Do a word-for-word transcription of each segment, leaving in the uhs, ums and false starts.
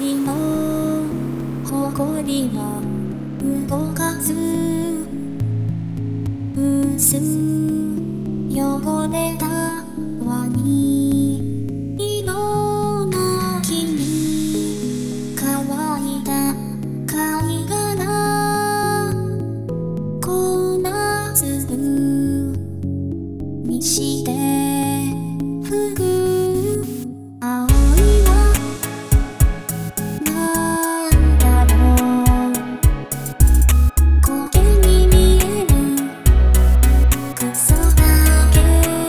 りの誇りは動かず薄汚れた輪に色なきに乾いた貝殻粉粒にして吹く青いはなんだろう苔に見える草だけ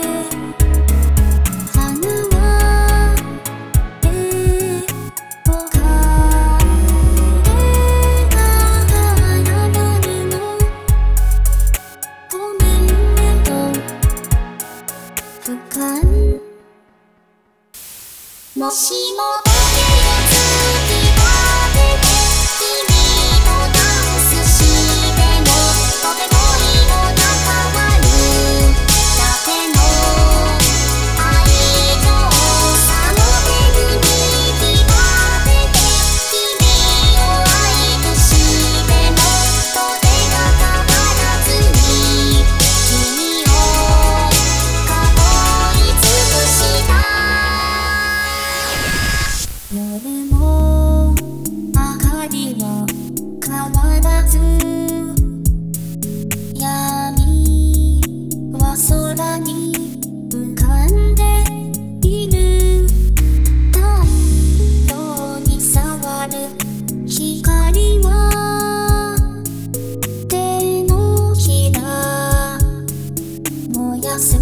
花は絵を描いてあなるのごめんねと俯瞰もしも俺を突き当てて君とダンスしてもとてもいのな変わるだけの愛情さの手に引き当てて君を愛としてもとてが変わらずに君を囲い尽くした夜も明かりは変わらず闇は空に浮かんでいる太陽に触る光は手のひら燃やす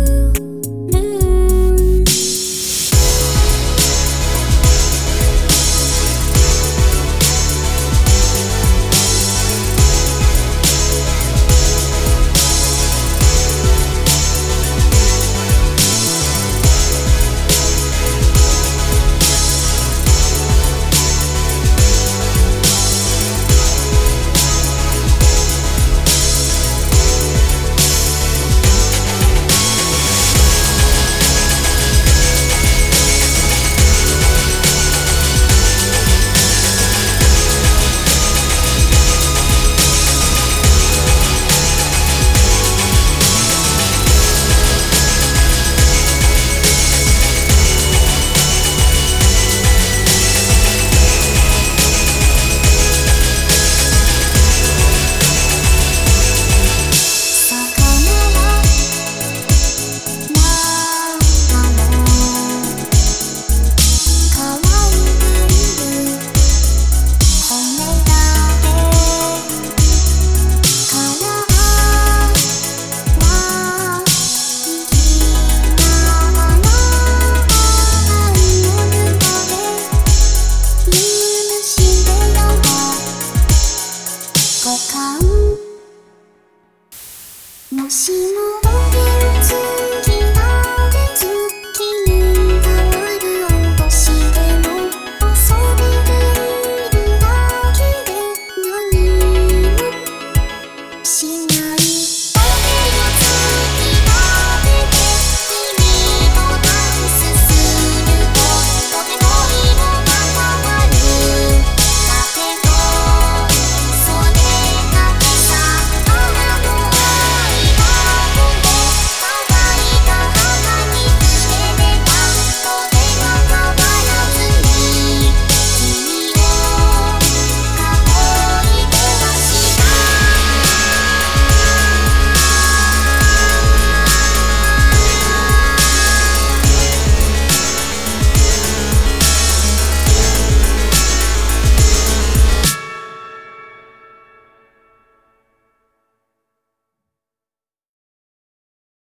もしも俺を突き当てず君が悪をとしても恐れているだけで何もしない